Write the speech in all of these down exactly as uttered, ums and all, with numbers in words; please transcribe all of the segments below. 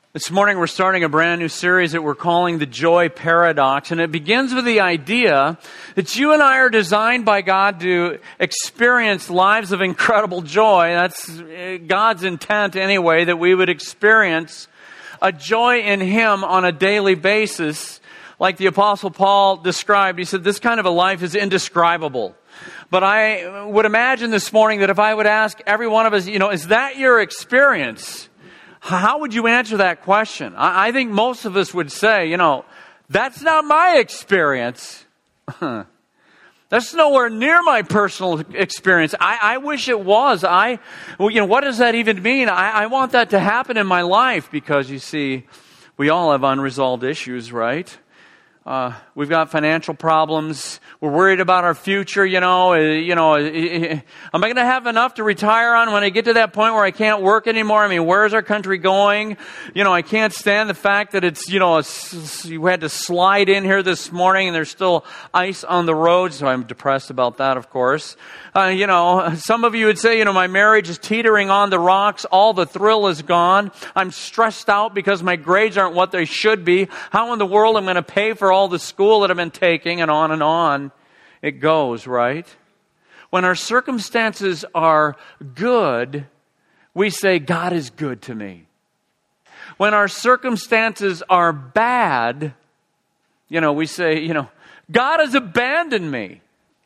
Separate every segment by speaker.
Speaker 1: This morning we're starting a brand new series that we're calling The Joy Paradox, and it begins with the idea that you and I are designed by God to experience lives of incredible joy. That's God's intent anyway, that we would experience a joy in Him on a daily basis. Like the Apostle Paul described, he said, this kind of a life is indescribable. But I would imagine this morning that if I would ask every one of us, you know, is that your experience? How would you answer that question? I think most of us would say, you know, that's not my experience. That's nowhere near my personal experience. I, I wish it was. I, well, you know, what does that even mean? I, I want that to happen in my life because, you see, we all have unresolved issues, right? Uh, we've got financial problems. We're worried about our future, you know. Uh, you know, uh, am I going to have enough to retire on when I get to that point where I can't work anymore? I mean, where's our country going? You know, I can't stand the fact that it's, you know, a, you had to slide in here this morning and there's still ice on the road, so I'm depressed about that, of course. Uh, you know, some of you would say, you know, my marriage is teetering on the rocks. All the thrill is gone. I'm stressed out because my grades aren't what they should be. How in the world am I going to pay for all the school that I've been taking? And on and on it goes, right? When our circumstances are good, we say, God is good to me. When our circumstances are bad, you know, we say, you know, God has abandoned me.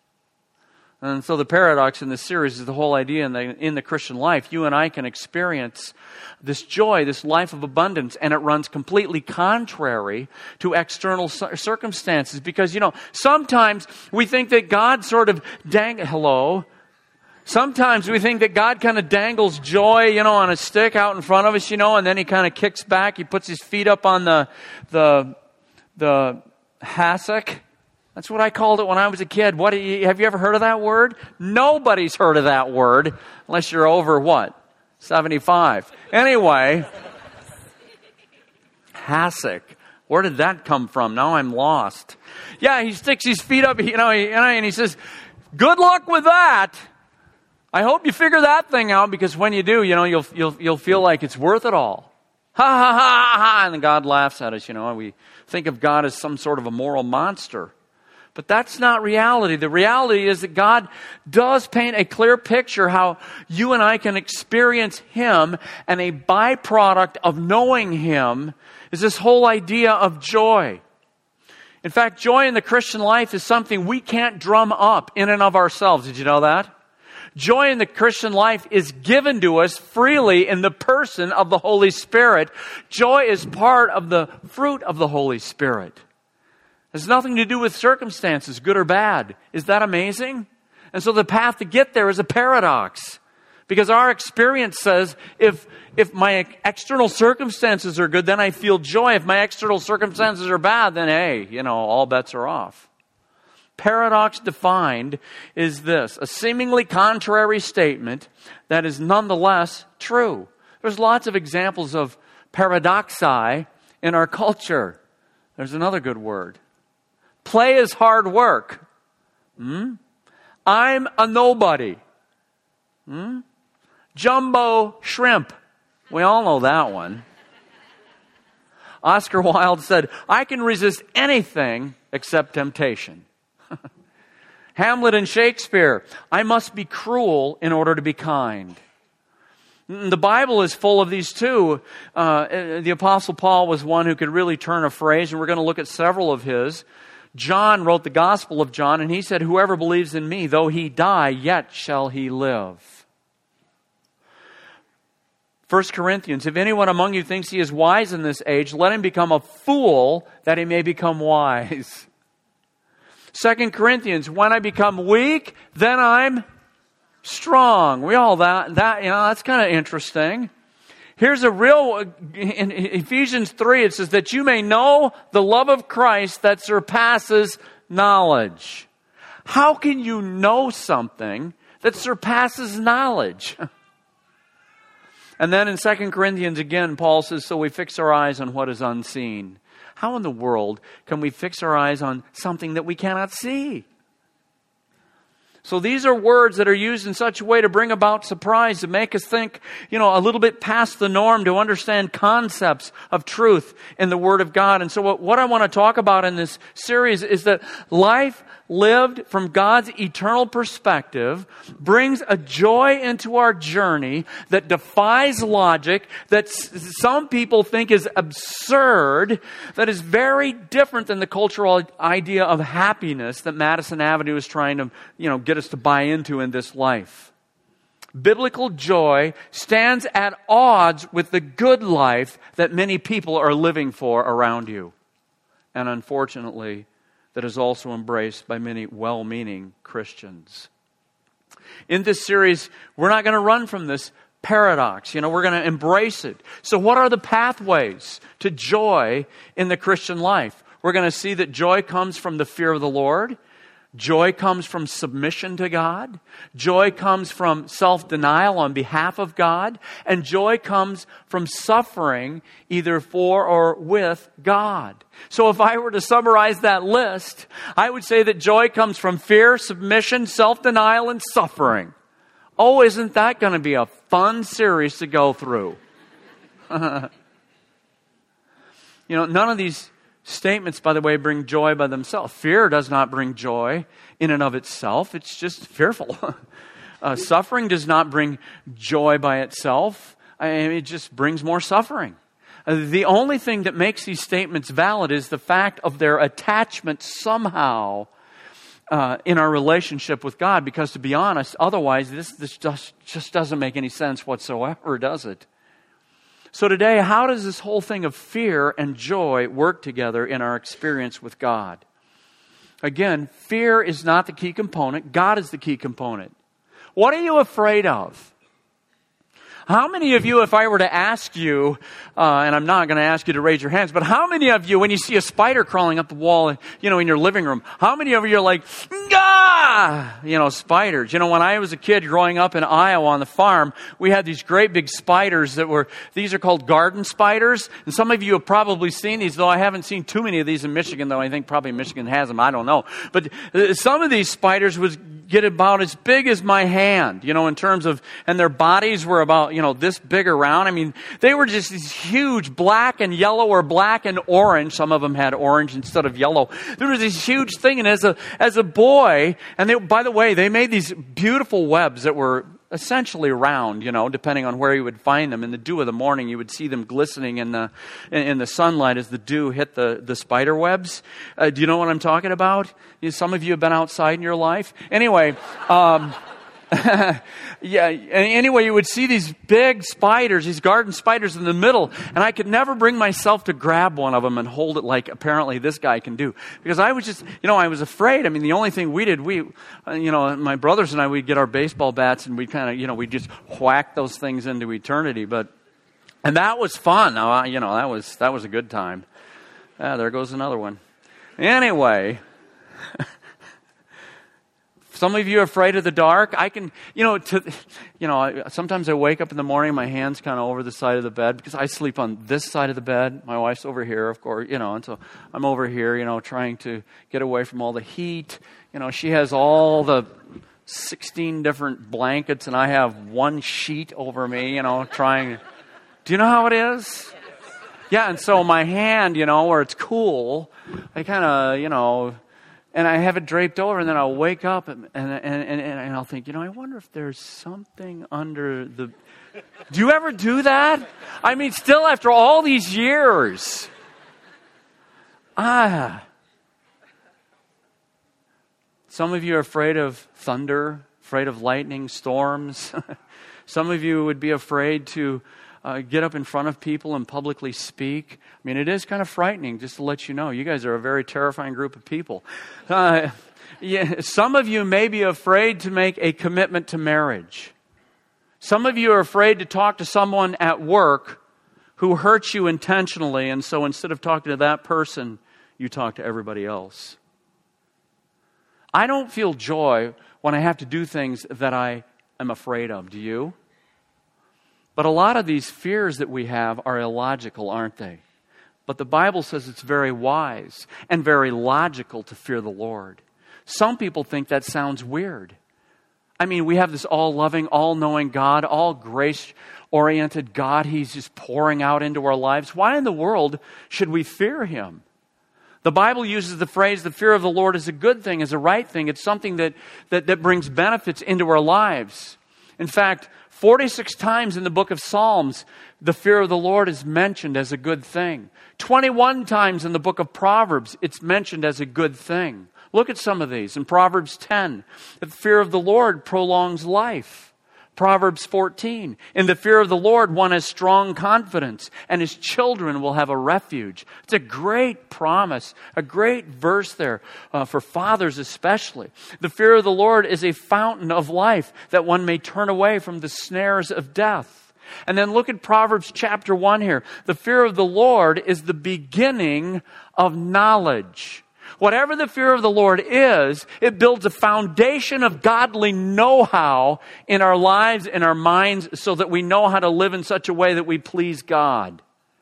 Speaker 1: And so the paradox in this series is the whole idea in the, in the Christian life. You and I can experience this joy, this life of abundance, and it runs completely contrary to external circumstances. Because, you know, sometimes we think that God sort of dang... Hello? Sometimes we think that God kind of dangles joy, you know, on a stick out in front of us, you know, and then He kind of kicks back. He puts His feet up on the the the hassock. That's what I called it when I was a kid. What you, have you ever heard of that word? Nobody's heard of that word unless you're over what? seventy-five. Anyway, hassock. Where did that come from? Now I'm lost. Yeah, he sticks his feet up, you know, and he says, "Good luck with that. I hope you figure that thing out, because when you do, you know, you'll you'll you'll feel like it's worth it all." Ha ha ha ha! And then God laughs at us, you know, and we think of God as some sort of a moral monster. But that's not reality. The reality is that God does paint a clear picture how you and I can experience Him, and a byproduct of knowing Him is this whole idea of joy. In fact, joy in the Christian life is something we can't drum up in and of ourselves. Did you know that? Joy in the Christian life is given to us freely in the person of the Holy Spirit. Joy is part of the fruit of the Holy Spirit. It has nothing to do with circumstances, good or bad. Is that amazing? And so the path to get there is a paradox. Because our experience says, if if my external circumstances are good, then I feel joy. If my external circumstances are bad, then hey, you know, all bets are off. Paradox defined is this: a seemingly contrary statement that is nonetheless true. There's lots of examples of paradoxi in our culture. There's another good word. Play is hard work. Hmm? I'm a nobody. Hmm? Jumbo shrimp. We all know that one. Oscar Wilde said, "I can resist anything except temptation." Hamlet and Shakespeare, "I must be cruel in order to be kind." The Bible is full of these too. Uh, the Apostle Paul was one who could really turn a phrase, and we're going to look at several of his. John wrote the Gospel of John, and he said, "Whoever believes in me, though he die, yet shall he live." First Corinthians, "If anyone among you thinks he is wise in this age, let him become a fool that he may become wise." Second Corinthians, "When I become weak, then I'm strong." We all that that you know that's kind of interesting. Here's a real, in Ephesians three, it says that you may know the love of Christ that surpasses knowledge. How can you know something that surpasses knowledge? And then in Second Corinthians again, Paul says, "So we fix our eyes on what is unseen." How in the world can we fix our eyes on something that we cannot see? So these are words that are used in such a way to bring about surprise, to make us think, you know, a little bit past the norm, to understand concepts of truth in the Word of God. And so what, what I want to talk about in this series is that life lived from God's eternal perspective brings a joy into our journey that defies logic, that s- some people think is absurd, that is very different than the cultural idea of happiness that Madison Avenue is trying to, you know, get us to buy into in this life. Biblical joy stands at odds with the good life that many people are living for around you. And unfortunately, that is also embraced by many well-meaning Christians. In this series, we're not going to run from this paradox. You know, we're going to embrace it. So what are the pathways to joy in the Christian life? We're going to see that joy comes from the fear of the Lord. Joy comes from submission to God. Joy comes from self-denial on behalf of God. And joy comes from suffering either for or with God. So if I were to summarize that list, I would say that joy comes from fear, submission, self-denial, and suffering. Oh, isn't that going to be a fun series to go through? You know, none of these statements, by the way, bring joy by themselves. Fear does not bring joy in and of itself. It's just fearful. uh, suffering does not bring joy by itself. I mean, it just brings more suffering. Uh, the only thing that makes these statements valid is the fact of their attachment somehow uh, in our relationship with God. Because to be honest, otherwise this, this just, just doesn't make any sense whatsoever, does it? So today, how does this whole thing of fear and joy work together in our experience with God? Again, fear is not the key component. God is the key component. What are you afraid of? How many of you, if I were to ask you, uh, and I'm not going to ask you to raise your hands, but how many of you, when you see a spider crawling up the wall, you know, in your living room, how many of you are like, ah, you know, spiders? You know, when I was a kid growing up in Iowa on the farm, we had these great big spiders that were, these are called garden spiders. And some of you have probably seen these, though I haven't seen too many of these in Michigan, though I think probably Michigan has them. I don't know. But uh, some of these spiders would get about as big as my hand, you know, in terms of, and their bodies were about, you know, this big around. I mean, they were just these huge black and yellow or black and orange. Some of them had orange instead of yellow. There was this huge thing. And as a, as a boy, and they, by the way, they made these beautiful webs that were essentially round, you know, depending on where you would find them. In the dew of the morning, you would see them glistening in the, in, in the sunlight as the dew hit the, the spider webs. Uh, do you know what I'm talking about? You, some of you have been outside in your life. Anyway, um, yeah, anyway, you would see these big spiders, these garden spiders in the middle, and I could never bring myself to grab one of them and hold it like apparently this guy can do. Because I was just, you know, I was afraid. I mean, the only thing we did, we, you know, my brothers and I, we'd get our baseball bats and we'd kind of, you know, we'd just whack those things into eternity. But, and that was fun. Now, you know, that was, that was a good time. Ah, there goes another one. Anyway. Some of you are afraid of the dark. I can, you know, to, you know, I, sometimes I wake up in the morning, my hand's kind of over the side of the bed because I sleep on this side of the bed. My wife's over here, of course, you know, and so I'm over here, you know, trying to get away from all the heat. You know, she has all the sixteen different blankets and I have one sheet over me, you know, trying. Do you know how it is? Yeah, and so my hand, you know, where it's cool, I kind of, you know, and I have it draped over, and then I'll wake up, and, and, and, and I'll think, you know, I wonder if there's something under the... Do you ever do that? I mean, still after all these years. Ah. Some of you are afraid of thunder, afraid of lightning, storms. Some of you would be afraid to uh, get up in front of people and publicly speak. I mean, it is kind of frightening, just to let you know. You guys are a very terrifying group of people. Uh, yeah, some of you may be afraid to make a commitment to marriage. Some of you are afraid to talk to someone at work who hurts you intentionally, and so instead of talking to that person, you talk to everybody else. I don't feel joy when I have to do things that I am afraid of. Do you? But a lot of these fears that we have are illogical, aren't they? But the Bible says it's very wise and very logical to fear the Lord. Some people think that sounds weird. I mean, we have this all-loving, all-knowing God, all grace-oriented God He's just pouring out into our lives. Why in the world should we fear Him? The Bible uses the phrase, the fear of the Lord is a good thing, is a right thing. It's something that, that, that brings benefits into our lives. In fact, forty-six times in the book of Psalms, the fear of the Lord is mentioned as a good thing. twenty-one times in the book of Proverbs, it's mentioned as a good thing. Look at some of these. In Proverbs ten, the fear of the Lord prolongs life. Proverbs fourteen, in the fear of the Lord one has strong confidence, and his children will have a refuge. It's a great promise, a great verse there, uh, for fathers especially. The fear of the Lord is a fountain of life, that one may turn away from the snares of death. And then look at Proverbs chapter one here. The fear of the Lord is the beginning of knowledge. Whatever the fear of the Lord is, it builds a foundation of godly know-how in our lives, in our minds, so that we know how to live in such a way that we please God.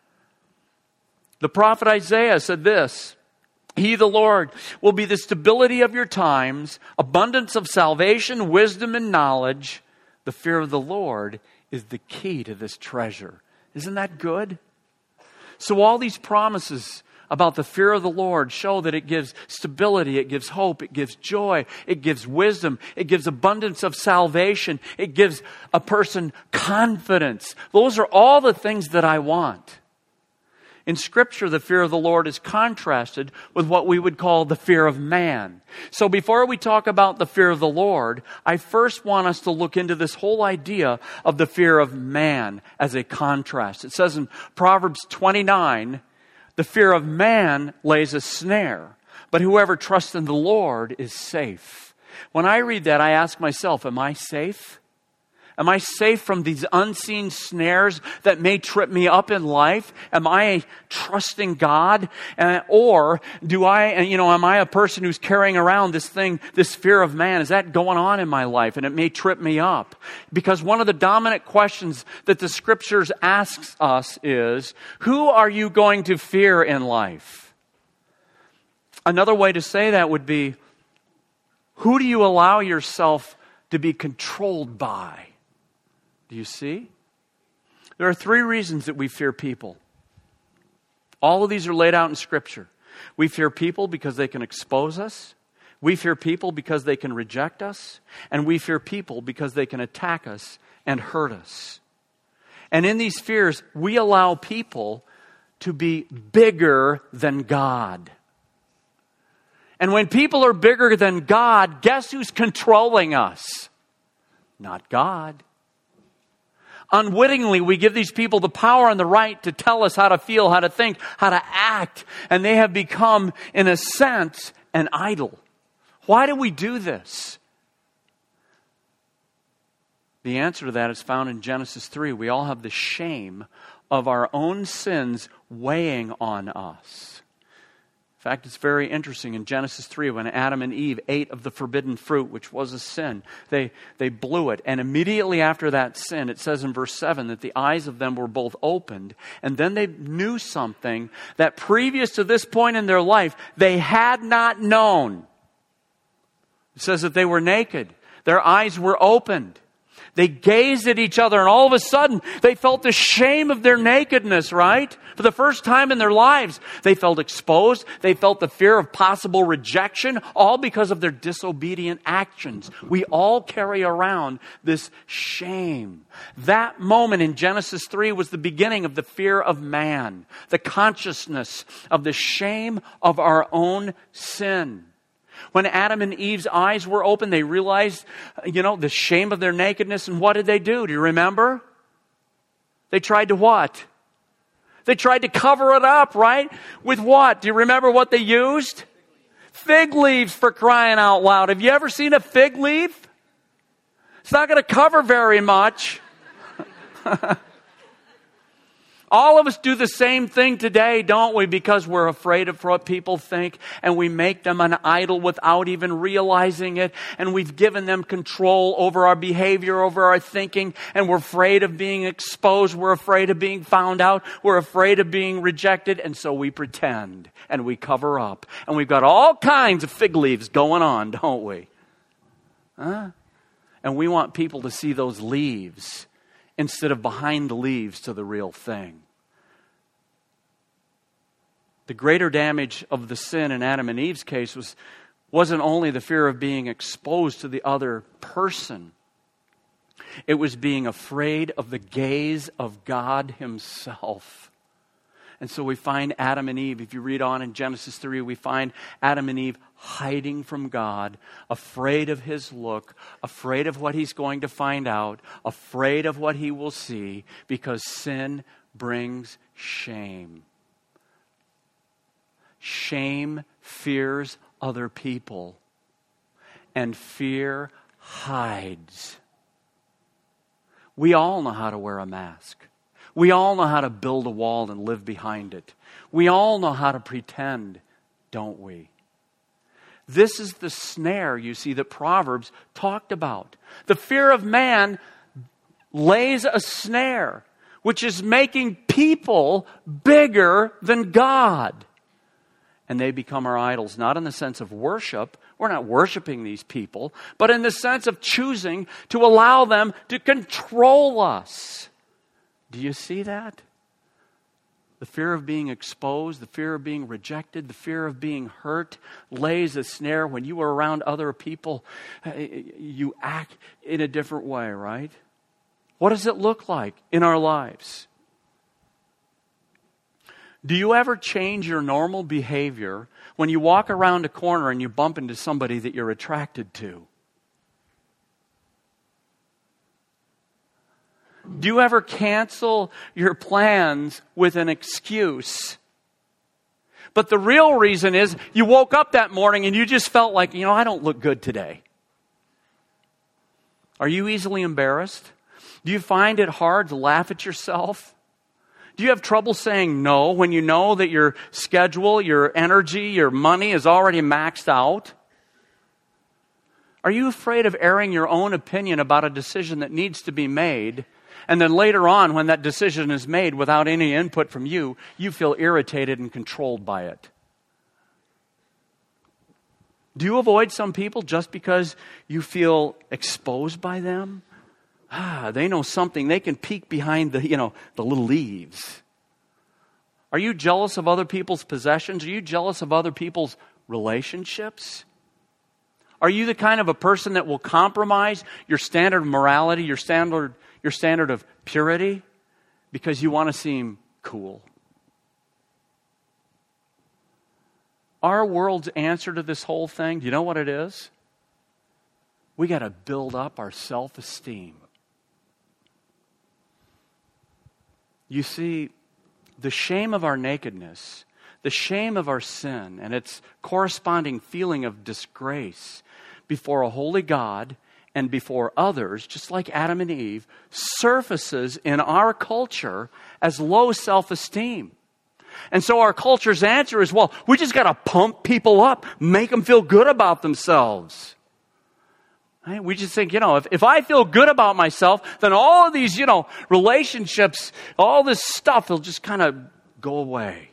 Speaker 1: The prophet Isaiah said this, He, the Lord, will be the stability of your times, abundance of salvation, wisdom, and knowledge. The fear of the Lord is the key to this treasure. Isn't that good? So all these promises about the fear of the Lord show that it gives stability, it gives hope, it gives joy, it gives wisdom, it gives abundance of salvation, it gives a person confidence. Those are all the things that I want. In Scripture, the fear of the Lord is contrasted with what we would call the fear of man. So before we talk about the fear of the Lord, I first want us to look into this whole idea of the fear of man as a contrast. It says in Proverbs twenty-nine, the fear of man lays a snare, but whoever trusts in the Lord is safe. When I read that, I ask myself, am I safe? Am I safe from these unseen snares that may trip me up in life? Am I trusting God? Uh, or do I, you know, am I a person who's carrying around this thing, this fear of man? Is that going on in my life? And it may trip me up. Because one of the dominant questions that the Scriptures asks us is, who are you going to fear in life? Another way to say that would be, who do you allow yourself to be controlled by? Do you see? There are three reasons that we fear people. All of these are laid out in Scripture. We fear people because they can expose us. We fear people because they can reject us. And we fear people because they can attack us and hurt us. And in these fears, we allow people to be bigger than God. And when people are bigger than God, guess who's controlling us? Not God. Unwittingly, we give these people the power and the right to tell us how to feel, how to think, how to act. And they have become, in a sense, an idol. Why do we do this? The answer to that is found in Genesis three. We all have the shame of our own sins weighing on us. In fact, it's very interesting in Genesis three, when Adam and Eve ate of the forbidden fruit, which was a sin, they, they blew it. And immediately after that sin, it says in verse seven that the eyes of them were both opened. And then they knew something that previous to this point in their life, they had not known. It says that they were naked. Their eyes were opened. They gazed at each other, and all of a sudden, they felt the shame of their nakedness, right? For the first time in their lives, they felt exposed. They felt the fear of possible rejection, all because of their disobedient actions. We all carry around this shame. That moment in Genesis three was the beginning of the fear of man, the consciousness of the shame of our own sin. When Adam and Eve's eyes were open, they realized, you know, the shame of their nakedness. And what did they do? Do you remember? They tried to what? They tried to cover it up, right? With what? Do you remember what they used? Fig leaves, for crying out loud. Have you ever seen a fig leaf? It's not going to cover very much. All of us do the same thing today, don't we? Because we're afraid of what people think, and we make them an idol without even realizing it. And we've given them control over our behavior, over our thinking, and we're afraid of being exposed. We're afraid of being found out. We're afraid of being rejected. And so we pretend and we cover up. And we've got all kinds of fig leaves going on, don't we? Huh? And we want people to see those leaves instead of behind the leaves to the real thing. The greater damage of the sin in Adam and Eve's case was, wasn't only the fear of being exposed to the other person. It was being afraid of the gaze of God Himself. And so we find Adam and Eve, if you read on in Genesis three, we find Adam and Eve hiding from God, afraid of His look, afraid of what He's going to find out, afraid of what He will see, because sin brings shame. Shame fears other people, and fear hides. We all know how to wear a mask. We all know how to build a wall and live behind it. We all know how to pretend, don't we? This is the snare, you see, that Proverbs talked about. The fear of man lays a snare, which is making people bigger than God. And they become our idols, not in the sense of worship. We're not worshiping these people, but in the sense of choosing to allow them to control us. Do you see that? The fear of being exposed, the fear of being rejected, the fear of being hurt lays a snare. When you are around other people, you act in a different way, right? What does it look like in our lives? Do you ever change your normal behavior when you walk around a corner and you bump into somebody that you're attracted to? Do you ever cancel your plans with an excuse? But the real reason is you woke up that morning and you just felt like, you know, I don't look good today. Are you easily embarrassed? Do you find it hard to laugh at yourself? Do you have trouble saying no when you know that your schedule, your energy, your money is already maxed out? Are you afraid of airing your own opinion about a decision that needs to be made, and then later on when that decision is made without any input from you, you feel irritated and controlled by it? Do you avoid some people just because you feel exposed by them? Ah, they know something. They can peek behind the, you know, the little leaves. Are you jealous of other people's possessions? Are you jealous of other people's relationships? Are you the kind of a person that will compromise your standard of morality, your standard, your standard of purity, because you want to seem cool? Our world's answer to this whole thing, do you know what it is? We got to build up our self-esteem. You see, the shame of our nakedness, the shame of our sin, and its corresponding feeling of disgrace before a holy God and before others, just like Adam and Eve, surfaces in our culture as low self-esteem. And so our culture's answer is, well, we just got to pump people up, make them feel good about themselves. Right? We just think, you know, if, if I feel good about myself, then all of these, you know, relationships, all this stuff will just kind of go away.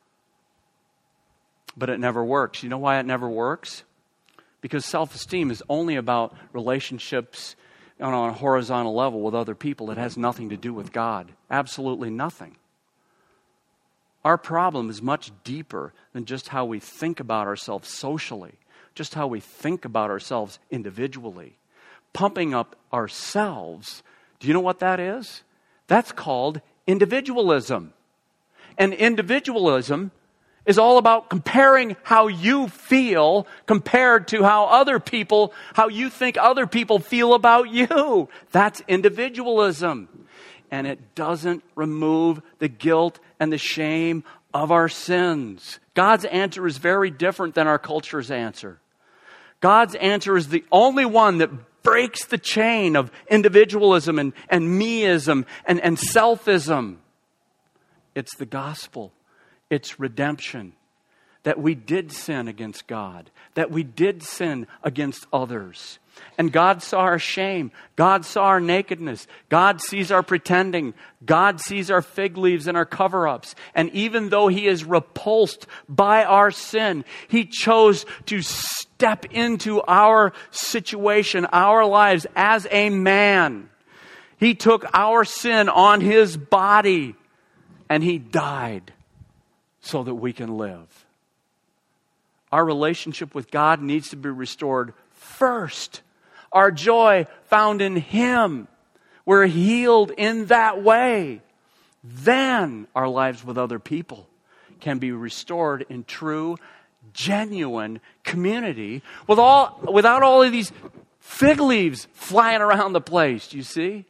Speaker 1: But it never works. You know why it never works? Because self-esteem is only about relationships on a horizontal level with other people. It has nothing to do with God. Absolutely nothing. Our problem is much deeper than just how we think about ourselves socially. Just how we think about ourselves individually. Pumping up ourselves, do you know what that is? That's called individualism. And individualism is all about comparing how you feel compared to how other people, how you think other people feel about you. That's individualism. And it doesn't remove the guilt and the shame of our sins. God's answer is very different than our culture's answer. God's answer is the only one that breaks the chain of individualism and, and meism and, and selfism. It's the gospel. It's redemption. that we did sin against God, that we did sin against others. And God saw our shame. God saw our nakedness. God sees our pretending. God sees our fig leaves and our cover-ups. And even though He is repulsed by our sin, He chose to step into our situation, our lives as a man. He took our sin on His body and He died so that we can live. Our relationship with God needs to be restored first. Our joy found in Him. We're healed in that way. Then our lives with other people can be restored in true, genuine community with all, without all of these fig leaves flying around the place, do you see?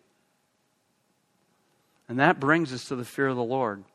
Speaker 1: And that brings us to the fear of the Lord.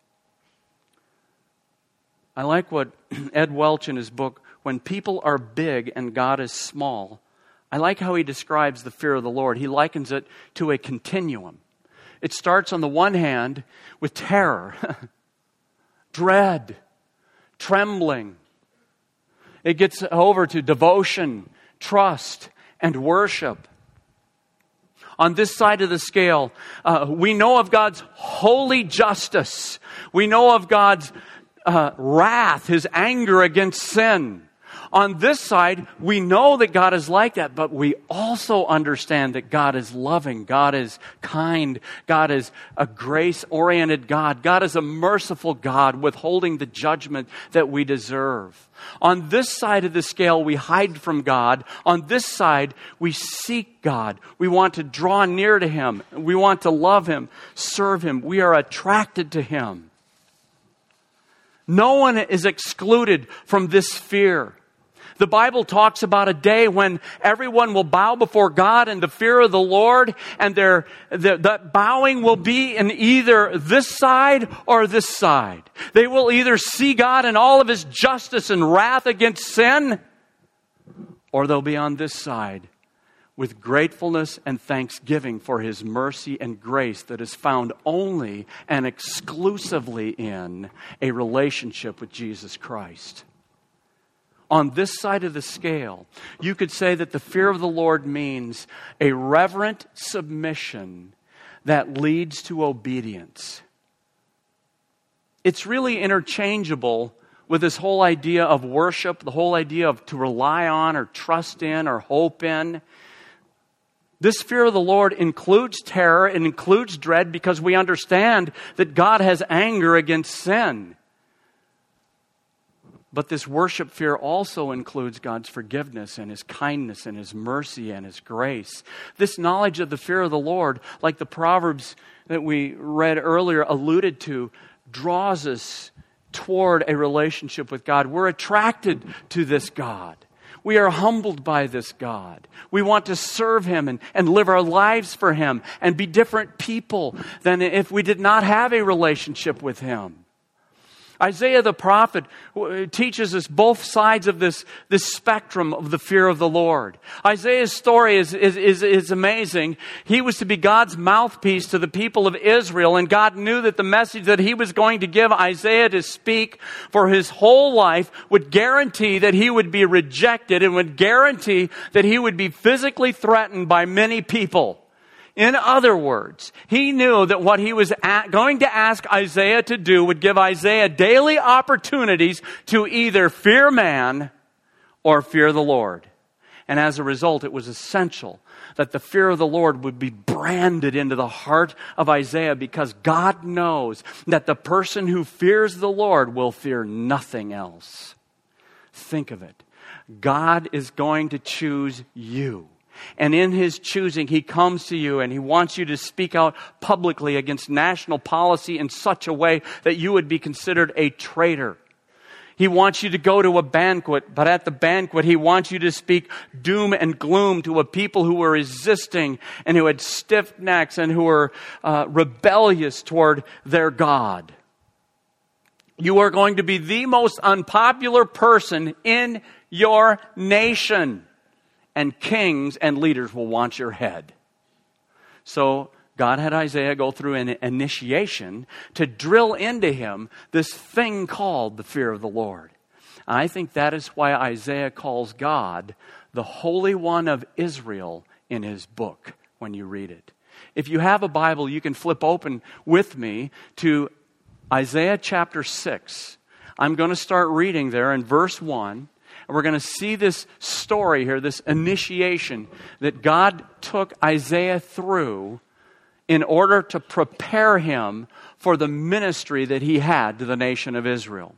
Speaker 1: I like what Ed Welch in his book, When People Are Big and God is Small, I like how he describes the fear of the Lord. He likens it to a continuum. It starts on the one hand with terror, dread, trembling. It gets over to devotion, trust, and worship. On this side of the scale, uh, we know of God's holy justice. We know of God's uh, wrath, His anger against sin. On this side, we know that God is like that, but we also understand that God is loving, God is kind, God is a grace-oriented God. God is a merciful God, withholding the judgment that we deserve. On this side of the scale, we hide from God. On this side, we seek God. We want to draw near to Him. We want to love Him, serve Him. We are attracted to Him. No one is excluded from this fear. The Bible talks about a day when everyone will bow before God in the fear of the Lord, and their, the, that bowing will be in either this side or this side. They will either see God in all of His justice and wrath against sin, or they'll be on this side with gratefulness and thanksgiving for His mercy and grace that is found only and exclusively in a relationship with Jesus Christ. On this side of the scale, you could say that the fear of the Lord means a reverent submission that leads to obedience. It's really interchangeable with this whole idea of worship, the whole idea of to rely on or trust in or hope in. This fear of the Lord includes terror, it includes dread, because we understand that God has anger against sin. But this worship fear also includes God's forgiveness and His kindness and His mercy and His grace. This knowledge of the fear of the Lord, like the Proverbs that we read earlier alluded to, draws us toward a relationship with God. We're attracted to this God. We are humbled by this God. We want to serve Him and, and live our lives for Him and be different people than if we did not have a relationship with Him. Isaiah the prophet teaches us both sides of this, this spectrum of the fear of the Lord. Isaiah's story is, is, is, is amazing. He was to be God's mouthpiece to the people of Israel, and God knew that the message that He was going to give Isaiah to speak for his whole life would guarantee that he would be rejected and would guarantee that he would be physically threatened by many people. In other words, He knew that what He was at, going to ask Isaiah to do would give Isaiah daily opportunities to either fear man or fear the Lord. And as a result, it was essential that the fear of the Lord would be branded into the heart of Isaiah, because God knows that the person who fears the Lord will fear nothing else. Think of it. God is going to choose you. And in His choosing, He comes to you and He wants you to speak out publicly against national policy in such a way that you would be considered a traitor. He wants you to go to a banquet, but at the banquet, He wants you to speak doom and gloom to a people who were resisting and who had stiff necks and who were uh, rebellious toward their God. You are going to be the most unpopular person in your nation. And kings and leaders will want your head. So God had Isaiah go through an initiation to drill into him this thing called the fear of the Lord. And I think that is why Isaiah calls God the Holy One of Israel in his book when you read it. If you have a Bible, you can flip open with me to Isaiah chapter six. I'm going to start reading there in verse one. And we're going to see this story here, this initiation that God took Isaiah through in order to prepare him for the ministry that he had to the nation of Israel.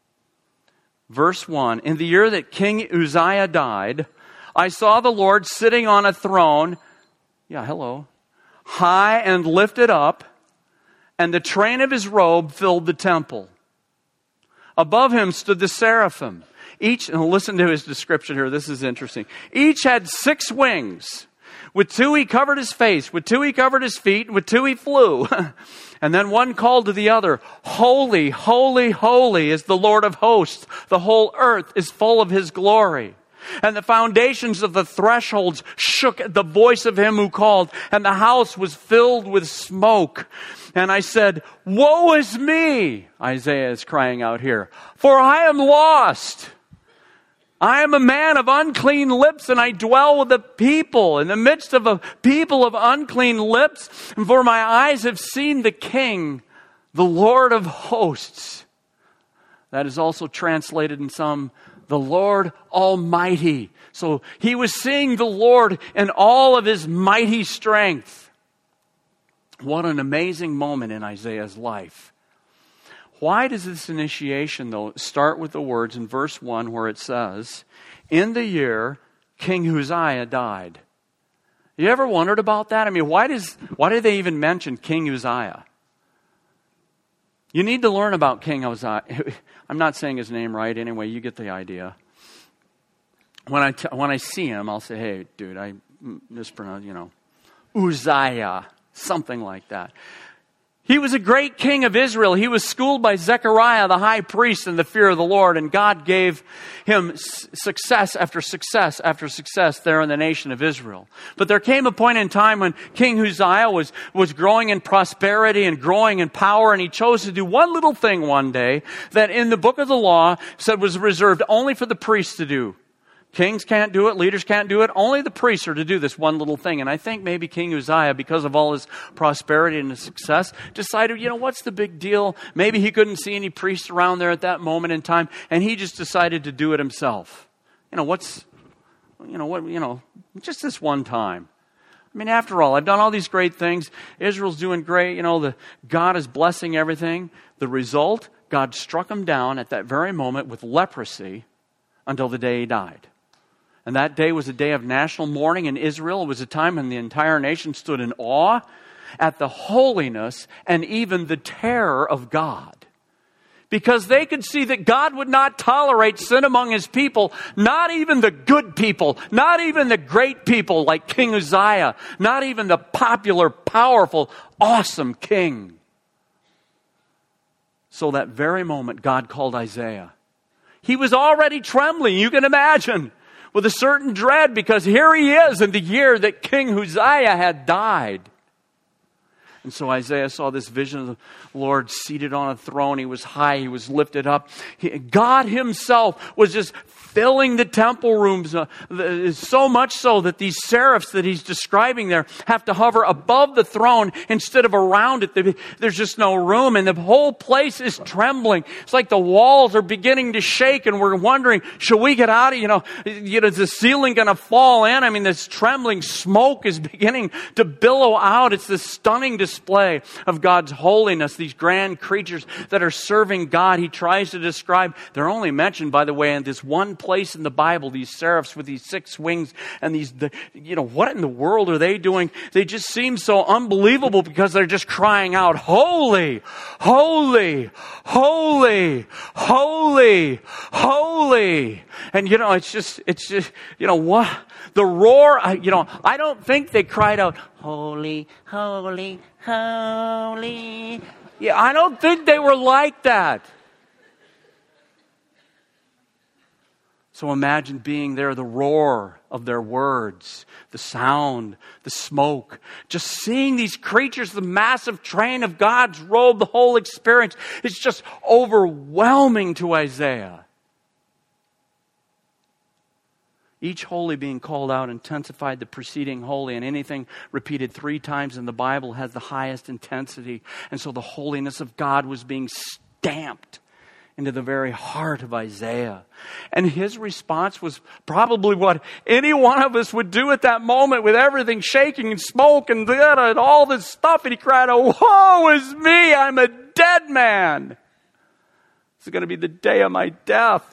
Speaker 1: Verse one, in the year that King Uzziah died, I saw the Lord sitting on a throne, yeah, hello, high and lifted up, and the train of his robe filled the temple. Above him stood the seraphim. Each, and listen to his description here, this is interesting. Each had six wings. With two he covered his face, with two he covered his feet, and with two he flew. And then one called to the other, Holy, holy, holy is the Lord of hosts. The whole earth is full of his glory. And the foundations of the thresholds shook at the voice of him who called, and the house was filled with smoke. And I said, Woe is me, Isaiah is crying out here, for I am lost. I am a man of unclean lips, and I dwell with the people, in the midst of a people of unclean lips. And for my eyes have seen the King, the Lord of hosts. That is also translated in some, the Lord Almighty. So he was seeing the Lord in all of his mighty strength. What an amazing moment in Isaiah's life. Why does this initiation, though, start with the words in verse one where it says, in the year King Uzziah died? You ever wondered about that? I mean, why does why do they even mention King Uzziah? You need to learn about King Uzziah. I'm not saying his name right anyway, you get the idea. When I, t- when I see him, I'll say, hey, dude, I mispronounced, you know, Uzziah, something like that. He was a great king of Israel. He was schooled by Zechariah, the high priest, in the fear of the Lord. And God gave him success after success after success there in the nation of Israel. But there came a point in time when King Uzziah was, was growing in prosperity and growing in power. And he chose to do one little thing one day that in the book of the law said was reserved only for the priests to do. Kings can't do it. Leaders can't do it. Only the priests are to do this one little thing. And I think maybe King Uzziah, because of all his prosperity and his success, decided, you know, what's the big deal? Maybe he couldn't see any priests around there at that moment in time. And he just decided to do it himself. You know, what's, you know, what, you know, just this one time. I mean, after all, I've done all these great things. Israel's doing great. You know, the God is blessing everything. The result, God struck him down at that very moment with leprosy until the day he died. And that day was a day of national mourning in Israel. It was a time when the entire nation stood in awe at the holiness and even the terror of God. Because they could see that God would not tolerate sin among his people, not even the good people, not even the great people like King Uzziah, not even the popular, powerful, awesome king. So that very moment, God called Isaiah. He was already trembling, you can imagine, with a certain dread, because here he is in the year that King Uzziah had died. And so Isaiah saw this vision of the Lord seated on a throne. He was high. He was lifted up. He, God himself was just filling the temple rooms. Uh, the, so much so that these seraphs that he's describing there have to hover above the throne instead of around it. There's just no room. And the whole place is trembling. It's like the walls are beginning to shake. And we're wondering, should we get out of, you know, you know, is the ceiling going to fall in? I mean, this trembling smoke is beginning to billow out. It's this stunning display. display of God's holiness, these grand creatures that are serving God. He tries to describe, they're only mentioned, by the way, in this one place in the Bible, these seraphs with these six wings and these, the, you know, what in the world are they doing? They just seem so unbelievable because they're just crying out, holy, holy, holy, holy, holy. And, you know, it's just, it's just, you know, what? The roar, you know, I don't think they cried out, holy, holy, holy. Yeah, I don't think they were like that. So imagine being there, the roar of their words, the sound, the smoke, just seeing these creatures, the massive train of God's robe, the whole experience. It's just overwhelming to Isaiah. Each holy being called out intensified the preceding holy, and anything repeated three times in the Bible has the highest intensity. And so the holiness of God was being stamped into the very heart of Isaiah. And his response was probably what any one of us would do at that moment, with everything shaking and smoke and, and all this stuff. And he cried, "Oh, woe is me, I'm a dead man. It's going to be the day of my death."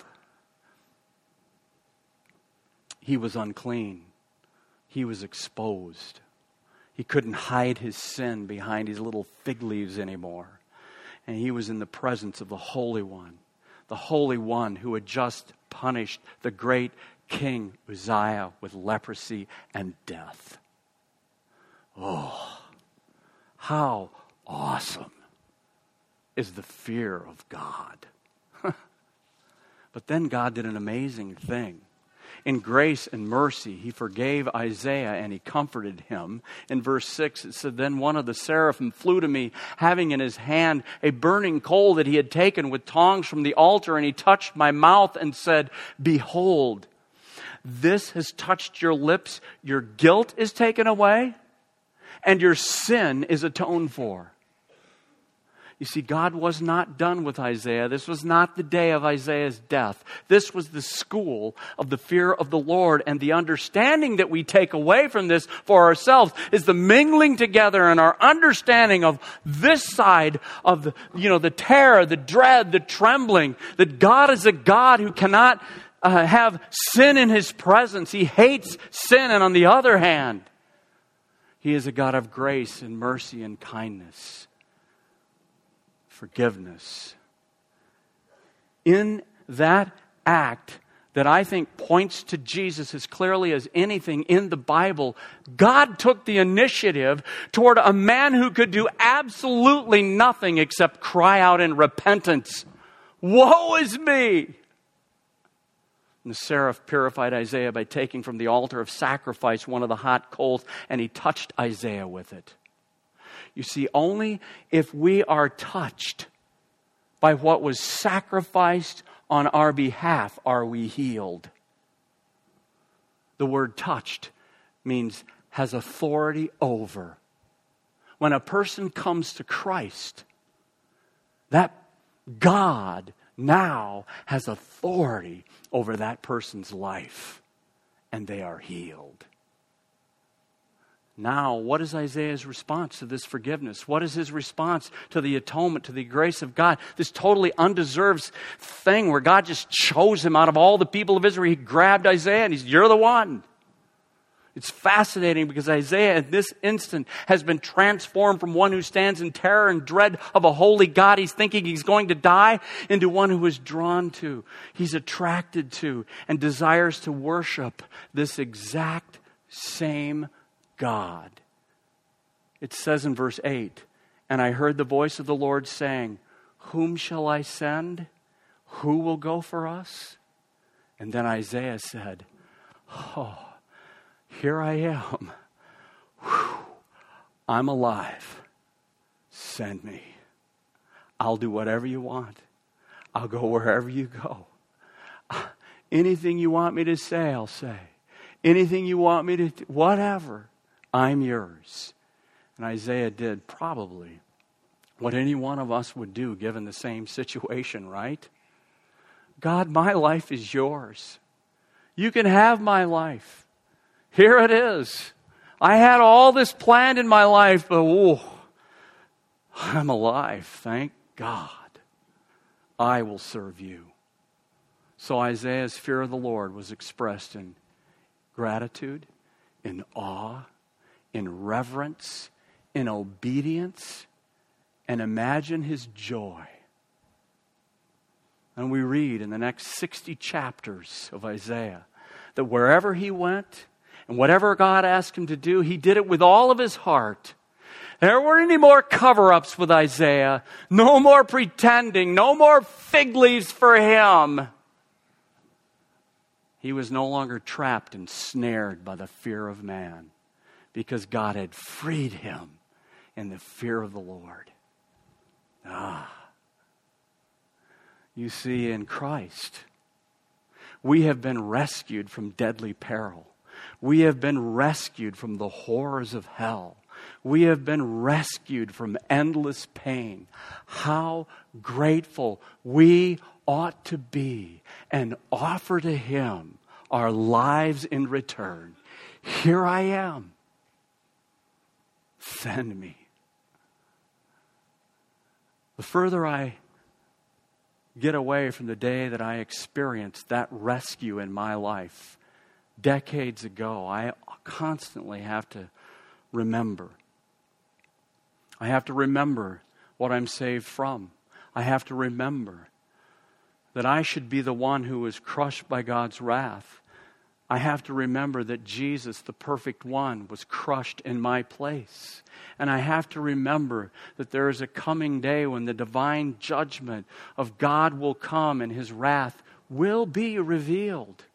Speaker 1: He was unclean. He was exposed. He couldn't hide his sin behind his little fig leaves anymore. And he was in the presence of the Holy One, the Holy One who had just punished the great King Uzziah with leprosy and death. Oh, how awesome is the fear of God. But then God did an amazing thing. In grace and mercy, he forgave Isaiah and he comforted him. In verse six, it said, "Then one of the seraphim flew to me, having in his hand a burning coal that he had taken with tongs from the altar, and he touched my mouth and said, 'Behold, this has touched your lips. Your guilt is taken away, and your sin is atoned for.'" You see, God was not done with Isaiah. This was not the day of Isaiah's death. This was the school of the fear of the Lord. And the understanding that we take away from this for ourselves is the mingling together and our understanding of this side of the, you know, the terror, the dread, the trembling, that God is a God who cannot uh, have sin in his presence. He hates sin. And on the other hand, he is a God of grace and mercy and kindness. Forgiveness. In that act that I think points to Jesus as clearly as anything in the Bible, God took the initiative toward a man who could do absolutely nothing except cry out in repentance, "Woe is me!" And the seraph purified Isaiah by taking from the altar of sacrifice one of the hot coals, and he touched Isaiah with it. You see, only if we are touched by what was sacrificed on our behalf are we healed. The word touched means has authority over. When a person comes to Christ, that God now has authority over that person's life, and they are healed. Now, what is Isaiah's response to this forgiveness? What is his response to the atonement, to the grace of God? This totally undeserved thing where God just chose him out of all the people of Israel. He grabbed Isaiah and he's, "You're the one." It's fascinating because Isaiah in this instant has been transformed from one who stands in terror and dread of a holy God. He's thinking he's going to die, into one who is drawn to, he's attracted to, and desires to worship this exact same God. It says in verse eight, "And I heard the voice of the Lord saying, 'Whom shall I send? Who will go for us?' And then Isaiah said, 'Oh, here I am. Whew. I'm alive. Send me. I'll do whatever you want. I'll go wherever you go. Anything you want me to say, I'll say. Anything you want me to, do, whatever. I'm yours.'" And Isaiah did probably what any one of us would do given the same situation, right? "God, my life is yours. You can have my life. Here it is. I had all this planned in my life, but oh, I'm alive. Thank God. I will serve you." So Isaiah's fear of the Lord was expressed in gratitude, in awe, in reverence, in obedience, and imagine his joy. And we read in the next sixty chapters of Isaiah that wherever he went and whatever God asked him to do, he did it with all of his heart. There weren't any more cover-ups with Isaiah, no more pretending, no more fig leaves for him. He was no longer trapped and snared by the fear of man, because God had freed him in the fear of the Lord. Ah. You see, in Christ, We have been rescued from deadly peril. We have been rescued from the horrors of hell. We have been rescued from endless pain. How grateful we ought to be and offer to Him our lives in return. Here I am. Send me. The further I get away from the day that I experienced that rescue in my life decades ago, I constantly have to remember. I have to remember what I'm saved from. I have to remember that I should be the one who was crushed by God's wrath. I have to remember that Jesus, the perfect one, was crushed in my place. And I have to remember that there is a coming day when the divine judgment of God will come and His wrath will be revealed.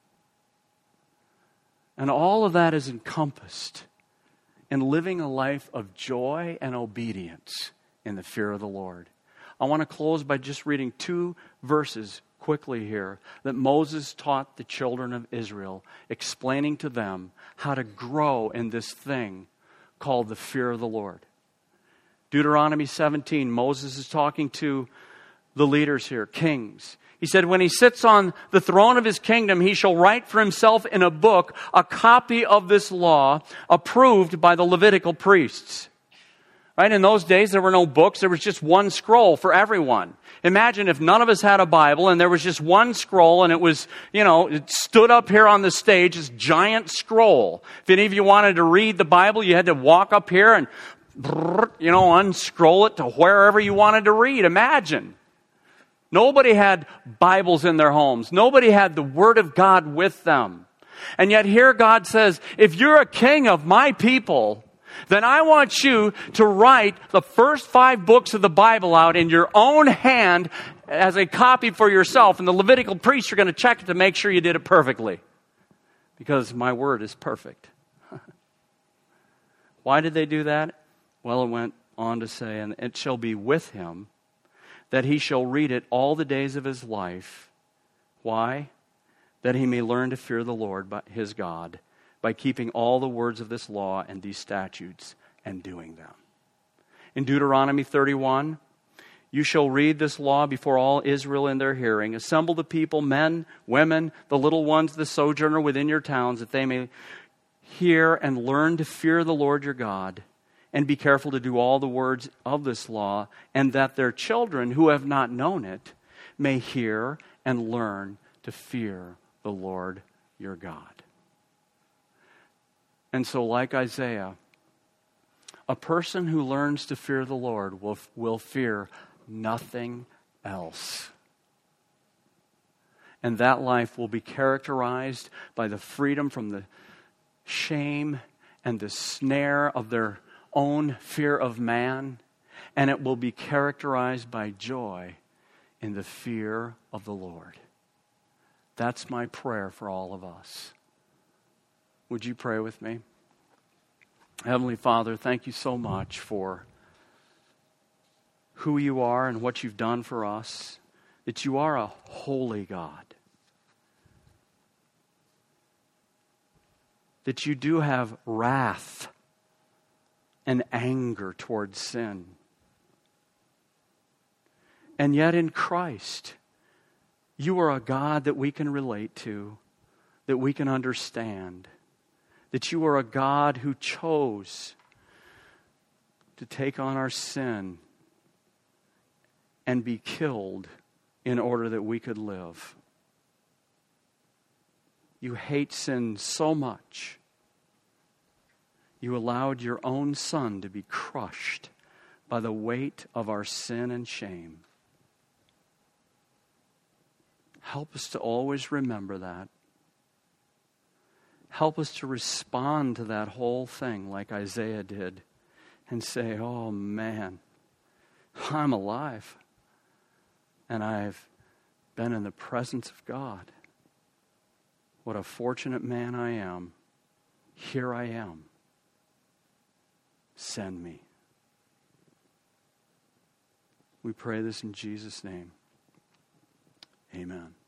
Speaker 1: And all of that is encompassed in living a life of joy and obedience in the fear of the Lord. I want to close by just reading two verses quickly here that Moses taught the children of Israel, explaining to them how to grow in this thing called the fear of the Lord. Deuteronomy seventeen, Moses is talking to the leaders here, kings. He said, when he sits on the throne of his kingdom, he shall write for himself in a book a copy of this law approved by the Levitical priests. Right? In those days, there were no books. There was just one scroll for everyone. Imagine if none of us had a Bible and there was just one scroll and it was, you know, it stood up here on the stage, this giant scroll. If any of you wanted to read the Bible, you had to walk up here and, you know, unscroll it to wherever you wanted to read. Imagine. Nobody had Bibles in their homes. Nobody had the Word of God with them. And yet here God says, if you're a king of my people, then I want you to write the first five books of the Bible out in your own hand as a copy for yourself. And the Levitical priests are going to check it to make sure you did it perfectly. Because my word is perfect. Why did they do that? Well, it went on to say, and it shall be with him that he shall read it all the days of his life. Why? That he may learn to fear the Lord, his God, by keeping all the words of this law and these statutes and doing them. In Deuteronomy thirty-one, you shall read this law before all Israel in their hearing. Assemble the people, men, women, the little ones, the sojourner within your towns, that they may hear and learn to fear the Lord your God, and be careful to do all the words of this law, and that their children who have not known it may hear and learn to fear the Lord your God. And so, like Isaiah, a person who learns to fear the Lord will, will fear nothing else. And that life will be characterized by the freedom from the shame and the snare of their own fear of man, and it will be characterized by joy in the fear of the Lord. That's my prayer for all of us. Would you pray with me? Heavenly Father, thank you so much for who you are and what you've done for us, that you are a holy God, that you do have wrath and anger towards sin. And yet in Christ, you are a God that we can relate to, that we can understand, that you are a God who chose to take on our sin and be killed in order that we could live. You hate sin so much. You allowed your own Son to be crushed by the weight of our sin and shame. Help us to always remember that. Help us to respond to that whole thing like Isaiah did and say, oh man, I'm alive. And I've been in the presence of God. What a fortunate man I am. Here I am. Send me. We pray this in Jesus' name. Amen.